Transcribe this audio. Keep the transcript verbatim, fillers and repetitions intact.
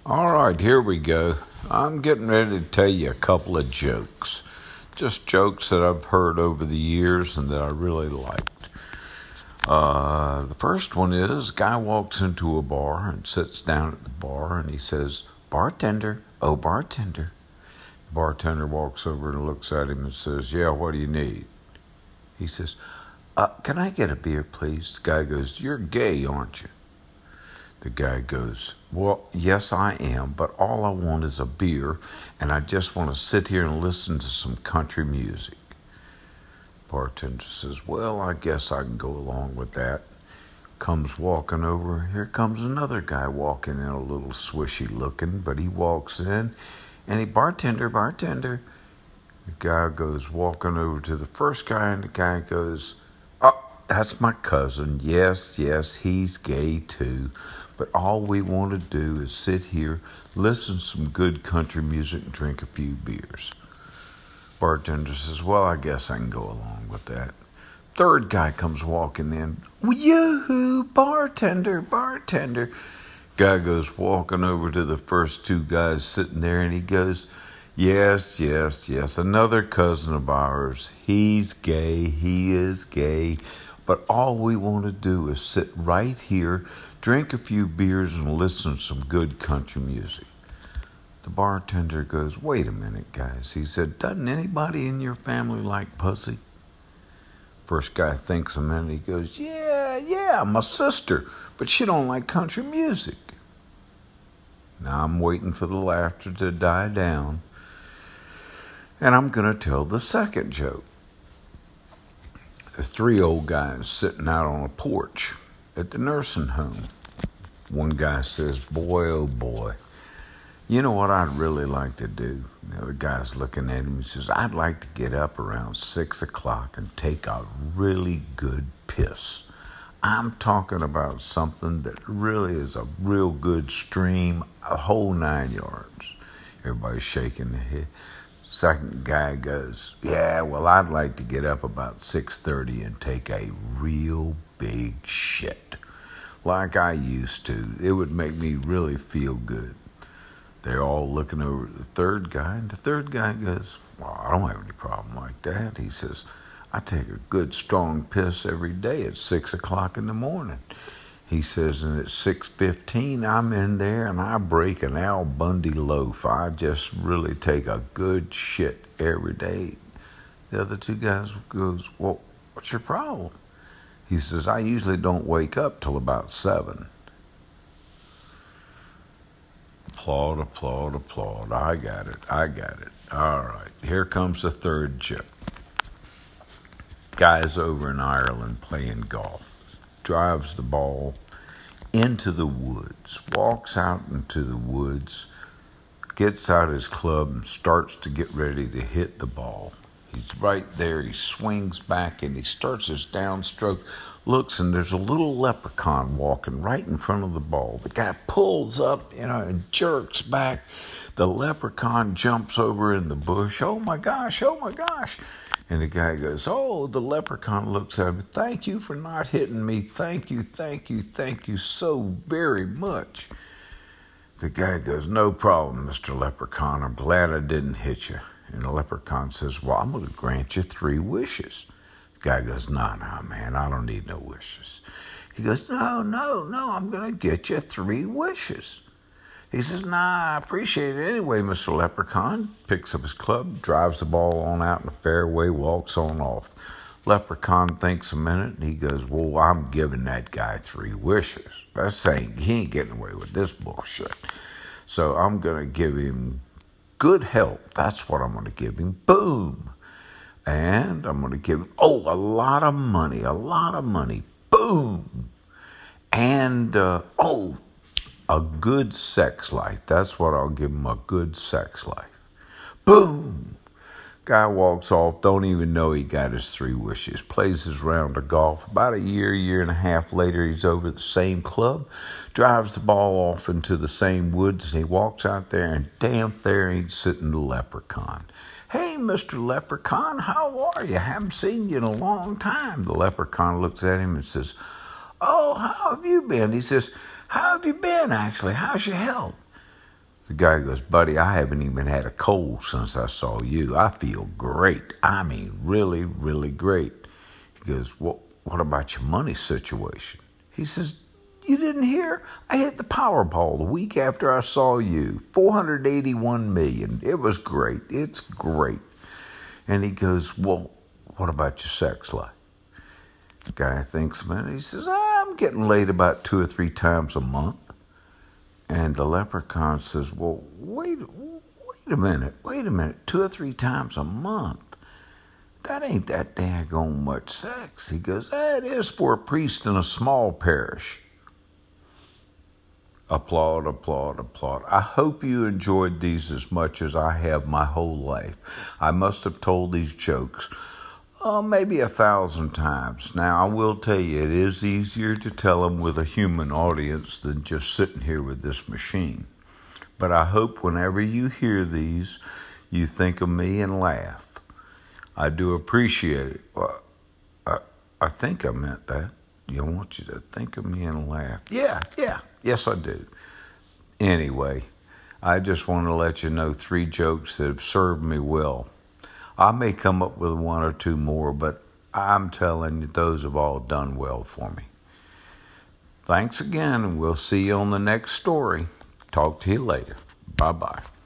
All right, here we go. I'm getting ready to tell you a couple of jokes. Just jokes that I've heard over the years and that I really liked. Uh, the first one is, a guy walks into a bar and sits down at the bar and he says, "Bartender, oh bartender." The bartender walks over and looks at him and says, "Yeah, what do you need?" He says, uh, "Can I get a beer, please?" The guy goes, "You're gay, aren't you?" The guy goes, "Well, yes, I am, but all I want is a beer, and I just want to sit here and listen to some country music." Bartender says, "Well, I guess I can go along with that." Comes walking over. Here comes another guy walking in, a little swishy looking, but he walks in, and he, "Bartender, bartender." The guy goes walking over to the first guy, and the guy goes, "Oh, that's my cousin. Yes, yes, he's gay too. But all we want to do is sit here, listen to some good country music, and drink a few beers." Bartender says, "Well, I guess I can go along with that." Third guy comes walking in. "Yoo-hoo, bartender, bartender." Guy goes walking over to the first two guys sitting there, and he goes, "Yes, yes, yes, another cousin of ours. He's gay, he is gay. But all we want to do is sit right here, drink a few beers, and listen to some good country music." The bartender goes, "Wait a minute, guys." He said, "Doesn't anybody in your family like pussy?" First guy thinks a minute. He goes, "Yeah, yeah, my sister, but she don't like country music." Now I'm waiting for the laughter to die down, and I'm going to tell the second joke. There's three old guys sitting out on a porch at the nursing home. One guy says, "Boy, oh boy, you know what I'd really like to do?" The other guy's looking at him and says, "I'd like to get up around six o'clock and take a really good piss. I'm talking about something that really is a real good stream, a whole nine yards." Everybody's shaking their head. Second guy goes, "Yeah, well, I'd like to get up about six thirty and take a real big shit. Like I used to. It would make me really feel good." They're all looking over at the third guy, and the third guy goes, "Well, I don't have any problem like that." He says, "I take a good strong piss every day at six o'clock in the morning." He says, "And at six fifteen, I'm in there and I break an Al Bundy loaf. I just really take a good shit every day." The other two guys goes, "Well, what's your problem?" He says, "I usually don't wake up till about seven." Applaud, applaud, applaud. I got it, I got it. All right, here comes the third joke. Guy's over in Ireland playing golf. Drives the ball into the woods, walks out into the woods, gets out his club and starts to get ready to hit the ball. He's right there, he swings back and he starts his downstroke, looks, and there's a little leprechaun walking right in front of the ball. The guy pulls up, you know, and jerks back. The leprechaun jumps over in the bush. "Oh my gosh, oh my gosh." And the guy goes, "Oh," the leprechaun looks at him, "Thank you for not hitting me. Thank you, thank you, thank you so very much." The guy goes, "No problem, Mister Leprechaun. I'm glad I didn't hit you." And the leprechaun says, "Well, I'm going to grant you three wishes." The guy goes, "No, no, man, I don't need no wishes." He goes, "No, no, no, I'm going to get you three wishes." He says, "Nah, I appreciate it anyway, Mister Leprechaun." Picks up his club, drives the ball on out in the fairway, walks on off. Leprechaun thinks a minute, and he goes, "Well, I'm giving that guy three wishes. That's saying he ain't getting away with this bullshit. So I'm going to give him good health. That's what I'm going to give him. Boom. And I'm going to give him, oh, a lot of money, a lot of money. Boom. And, uh, oh, a good sex life. That's what I'll give him, a good sex life. Boom. Guy walks off, don't even know he got his three wishes. Plays his round of golf. About a year, year and a half later, he's over at the same club. Drives the ball off into the same woods. And he walks out there, and damn there he's sitting the leprechaun. "Hey, Mister Leprechaun, how are you? Haven't seen you in a long time." The leprechaun looks at him and says, "Oh, how have you been?" He says, "How have you been, actually? How's your health?" The guy goes, buddy, I haven't even had a cold since I saw you. I feel great. I mean, really, really great. He goes, well, what about your money situation? He says, you didn't hear? I hit the Powerball the week after I saw you. four hundred eighty-one million dollars. It was great. It's great. And he goes, well, what about your sex life? The guy thinks a minute. He says, I'm getting laid about two or three times a month. And the leprechaun says, well, wait, wait a minute, wait a minute, two or three times a month. That ain't that daggone much sex. He goes, that is for a priest in a small parish. Applaud, applaud, applaud. I hope you enjoyed these as much as I have my whole life. I must have told these jokes Oh, maybe a thousand times. Now, I will tell you, it is easier to tell them with a human audience than just sitting here with this machine. But I hope whenever you hear these, you think of me and laugh. I do appreciate it. Well, I, I think I meant that. I want you to think of me and laugh. Yeah, yeah, yes I do. Anyway, I just want to let you know three jokes that have served me well. I may come up with one or two more, but I'm telling you, those have all done well for me. Thanks again, and we'll see you on the next story. Talk to you later. Bye-bye.